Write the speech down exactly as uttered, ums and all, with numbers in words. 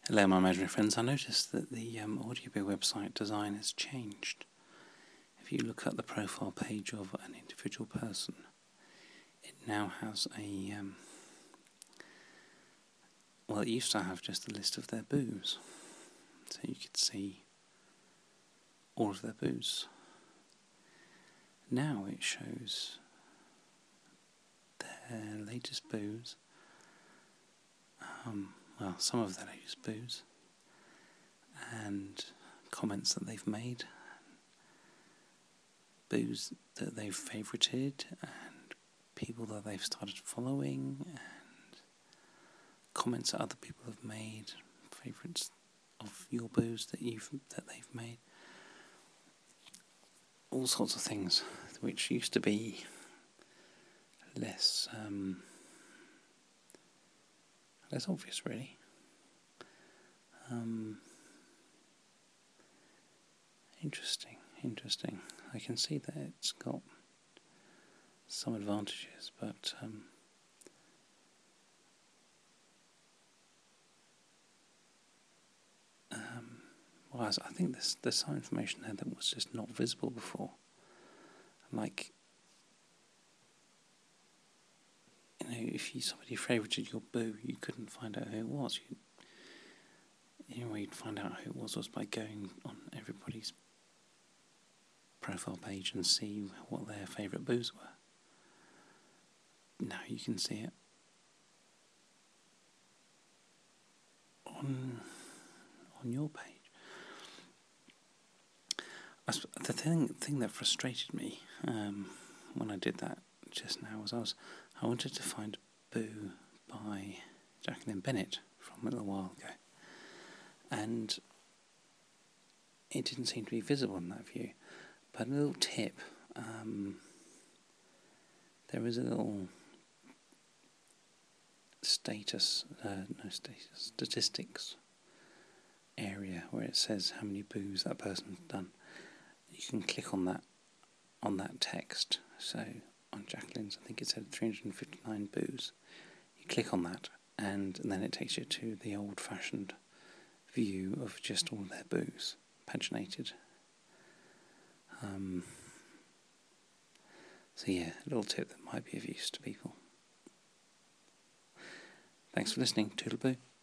Hello, my imaginary friends. I noticed that the um, Audioboo website design has changed. If you look at the profile page of an individual person, it now has a, um, well, it used to have just a list of their boos. So you could see all of their boos. Now it shows their latest boos, um, well, some of their latest boos, and comments that they've made, boos that they've favorited, and people that they've started following, and comments that other people have made, favourites of your boos that you've that they've made, all sorts of things which used to be less um, less obvious, really. Um, interesting, interesting. I can see that it's got some advantages, but um, um, well, I think there's there's some information there that was just not visible before. Like, you know, if you, somebody favorited your boo, you couldn't find out who it was. You, the only way you'd find out who it was was by going on everybody's profile page and see what their favourite boos were. Now you can see it on on your page. The thing thing that frustrated me um, when I did that just now was I was I wanted to find a boo by Jacqueline Bennett from a little while ago, and it didn't seem to be visible in that view. But a little tip: um, there is a little status, uh, no status, statistics area where it says how many boos that person's done. You can click on that on that text. So on Jacqueline's, I think it said three hundred fifty-nine boos. You click on that, and then it takes you to the old-fashioned view of just all their boos, paginated. Um, so yeah, a little tip that might be of use to people. Thanks for listening. Toodle-boo.